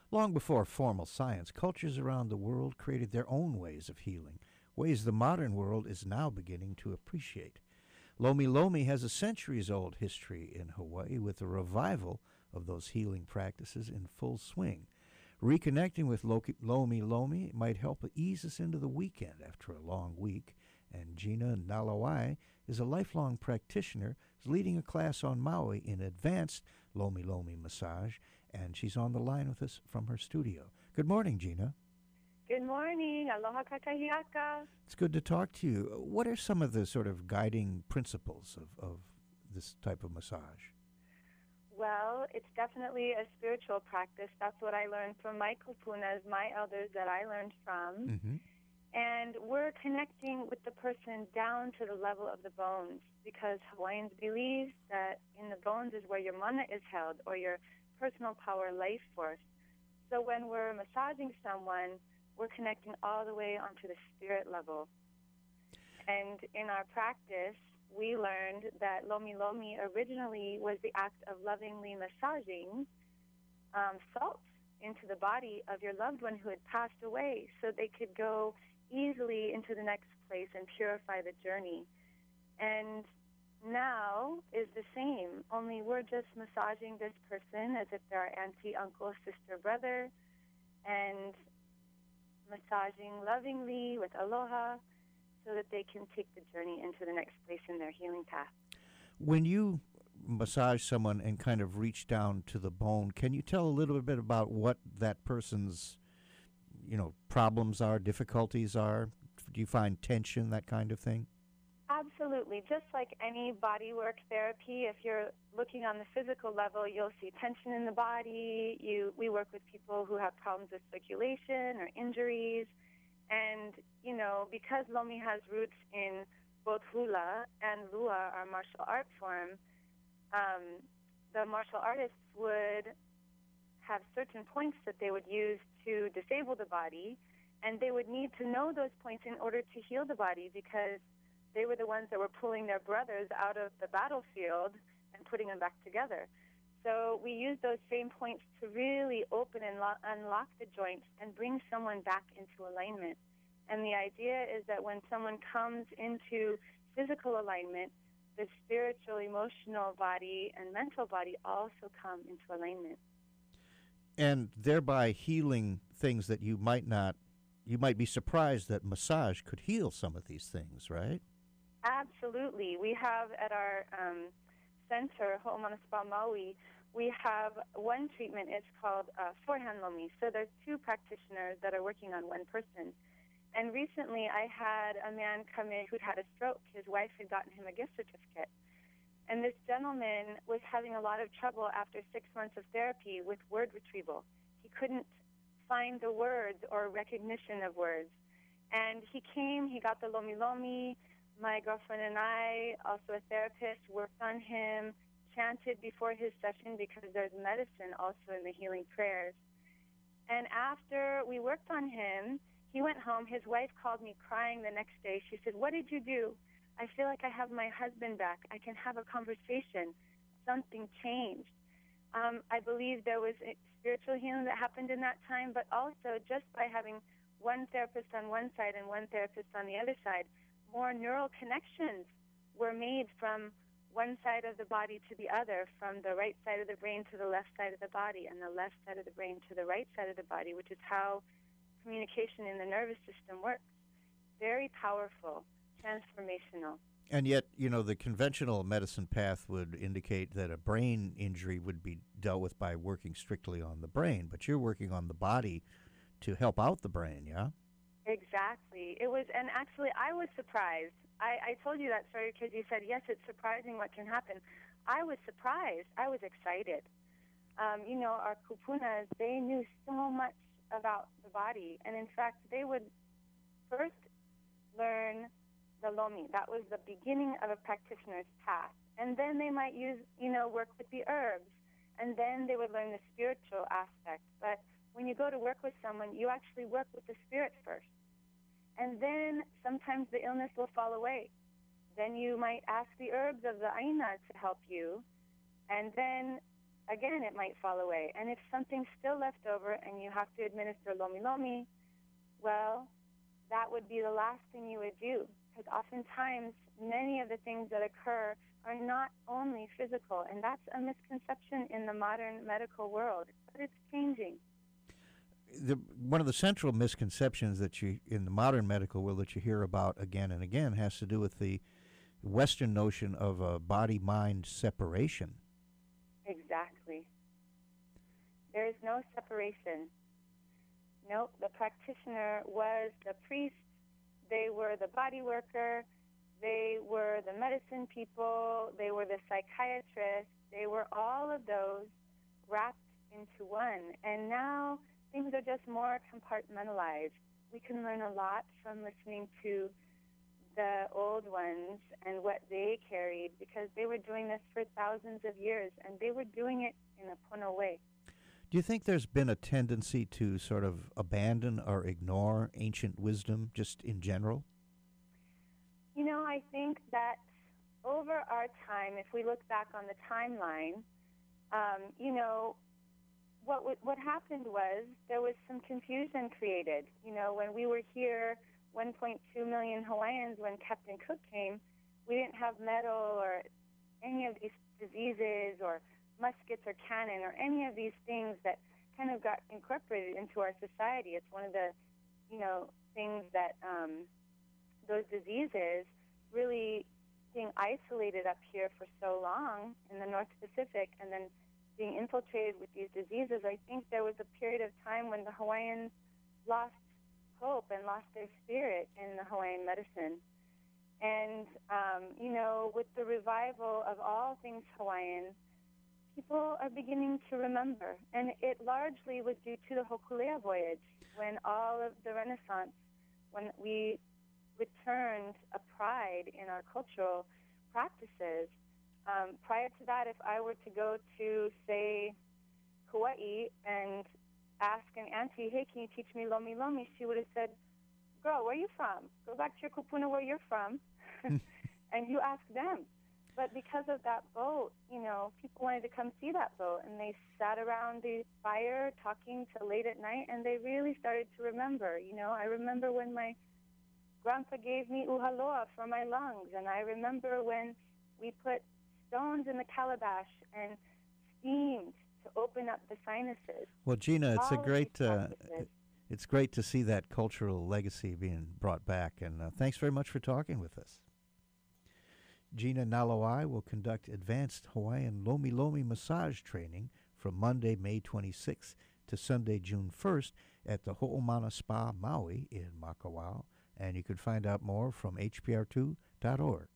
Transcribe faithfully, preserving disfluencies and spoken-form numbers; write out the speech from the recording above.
Long before formal science, cultures around the world created their own ways of healing, ways the modern world is now beginning to appreciate. Lomi Lomi has a centuries old history in Hawaii with a revival of those healing practices in full swing. Reconnecting with Lomi Lomi might help ease us into the weekend after a long week. And Gina Nalawai is a lifelong practitioner, is leading a class on Maui in advanced Lomi Lomi massage, and she's on the line with us from her studio. Good morning, Gina. Good morning. Aloha kakahiaka. It's good to talk to you. What are some of the sort of guiding principles of, of this type of massage? Well, it's definitely a spiritual practice. That's what I learned from my kupunas, my elders that I learned from. Mm-hmm. And we're connecting with the person down to the level of the bones, because Hawaiians believe that in the bones is where your mana is held, or your personal power, life force. So when we're massaging someone, we're connecting all the way onto the spirit level. And in our practice, we learned that Lomi Lomi originally was the act of lovingly massaging um, salt into the body of your loved one who had passed away, so they could go easily into the next place and purify the journey. And now is the same, only we're just massaging this person as if they're our auntie, uncle, sister, brother, and massaging lovingly with aloha so that they can take the journey into the next place in their healing path. When you massage someone and kind of reach down to the bone, can you tell a little bit about what that person's, you know, problems are, difficulties are? Do you find tension, that kind of thing? Absolutely. Just like any body work therapy, if you're looking on the physical level, you'll see tension in the body. You, we work with people who have problems with circulation or injuries. And, you know, because Lomi has roots in both hula and lua, our martial art form, um, the martial artists would have certain points that they would use to disable the body, and they would need to know those points in order to heal the body, because they were the ones that were pulling their brothers out of the battlefield and putting them back together. So we use those same points to really open and lo- unlock the joints and bring someone back into alignment. And the idea is that when someone comes into physical alignment, the spiritual, emotional body and mental body also come into alignment. And thereby healing things that you might not, you might be surprised that massage could heal some of these things, right? Absolutely. We have at our um, center, Ho'omana Spa Maui, we have one treatment. It's called uh, forehand Lomi. So there's two practitioners that are working on one person. And recently I had a man come in who'd had a stroke. His wife had gotten him a gift certificate. And this gentleman was having a lot of trouble after six months of therapy with word retrieval. He couldn't find the words or recognition of words. And he came, he got the Lomi Lomi. My girlfriend and I, also a therapist, worked on him, chanted before his session, because there's medicine also in the healing prayers. And after we worked on him, he went home. His wife called me crying the next day. She said, "What did you do? I feel like I have my husband back. I can have a conversation. Something changed." Um, I believe there was a spiritual healing that happened in that time, but also just by having one therapist on one side and one therapist on the other side, more neural connections were made from one side of the body to the other, from the right side of the brain to the left side of the body, and the left side of the brain to the right side of the body, which is how communication in the nervous system works. Very powerful, transformational. And yet, you know, the conventional medicine path would indicate that a brain injury would be dealt with by working strictly on the brain, but you're working on the body to help out the brain, yeah? Exactly. It was, and actually I was surprised. I, I told you that story because you said, yes, it's surprising what can happen. I was surprised. I was excited. Um, you know, our kupunas, they knew so much about the body. And in fact, they would first learn the Lomi. That was the beginning of a practitioner's path. And then they might use, you know, work with the herbs. And then they would learn the spiritual aspect. But when you go to work with someone, you actually work with the spirit first. And then sometimes the illness will fall away. Then you might ask the herbs of the Aina to help you. And then again, it might fall away. And if something's still left over and you have to administer lomi lomi, well, that would be the last thing you would do. Because oftentimes, many of the things that occur are not only physical, and that's a misconception in the modern medical world, but it's changing. The, one of the central misconceptions that you in the modern medical world that you hear about again and again has to do with the Western notion of a body-mind separation. Exactly. There is no separation. No, the practitioner was the priest. They were the body worker. They were the medicine people. They were the psychiatrist. They were all of those wrapped into one. And now things are just more compartmentalized. We can learn a lot from listening to the old ones and what they carried, because they were doing this for thousands of years, and they were doing it in a Pono way. Do you think there's been a tendency to sort of abandon or ignore ancient wisdom just in general? You know, I think that over our time, if we look back on the timeline, um, you know, what w- what happened was there was some confusion created. You know, when we were here, one point two million Hawaiians, when Captain Cook came, we didn't have metal or any of these diseases or muskets or cannon or any of these things that kind of got incorporated into our society. It's one of the, you know, things that um, those diseases really being isolated up here for so long in the North Pacific and then being infiltrated with these diseases. I think there was a period of time when the Hawaiians lost hope and lost their spirit in the Hawaiian medicine. And, um, you know, with the revival of all things Hawaiian, people are beginning to remember. And it largely was due to the Hokulea voyage, when all of the Renaissance, when we returned a pride in our cultural practices. Um, prior to that, if I were to go to, say, Hawaii and ask an auntie, hey, can you teach me lomi lomi? She would have said, girl, where are you from? Go back to your kupuna where you're from, and you ask them. But because of that boat, you know, people wanted to come see that boat, and they sat around the fire talking till late at night, and they really started to remember. You know, I remember when my grandpa gave me uhaloa for my lungs, and I remember when we put stones in the calabash and steamed to open up the sinuses. Well, Gina, it's All a of great these uh, practices. it's great to see that cultural legacy being brought back, and uh, thanks very much for talking with us. Gina Nalawai will conduct advanced Hawaiian Lomi Lomi massage training from Monday, May twenty-sixth to Sunday, June first at the Ho'omana Spa Maui in Makawao, and you can find out more from H P R two dot org.